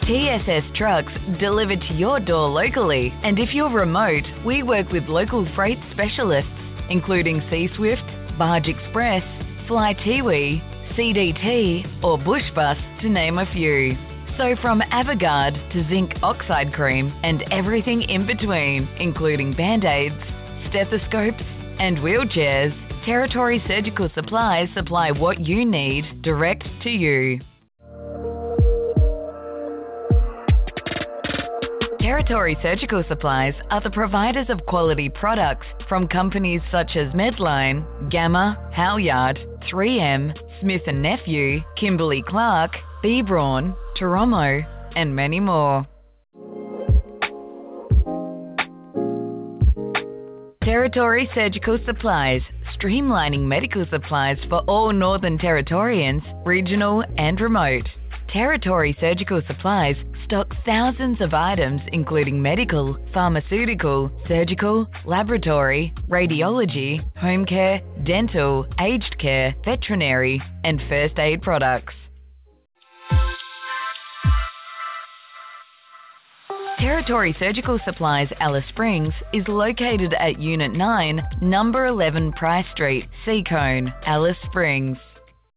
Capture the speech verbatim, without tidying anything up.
T S S trucks delivered to your door locally. And if you're remote, we work with local freight specialists, including C-Swift, Barge Express, Fly Tiwi, C D T, or Bush Bus, to name a few. So from Avogard to zinc oxide cream and everything in between, including band-aids, stethoscopes, and wheelchairs, Territory Surgical Supplies supply what you need direct to you. Territory Surgical Supplies are the providers of quality products from companies such as Medline, Gamma, Halyard, three M, Smith and Nephew, Kimberly Clark, B. Braun, Toromo, and many more. Territory Surgical Supplies, streamlining medical supplies for all Northern Territorians, regional and remote. Territory Surgical Supplies stock thousands of items including medical, pharmaceutical, surgical, laboratory, radiology, home care, dental, aged care, veterinary, and first aid products. Territory Surgical Supplies Alice Springs is located at Unit nine, Number eleven Price Street, Seacone, Alice Springs.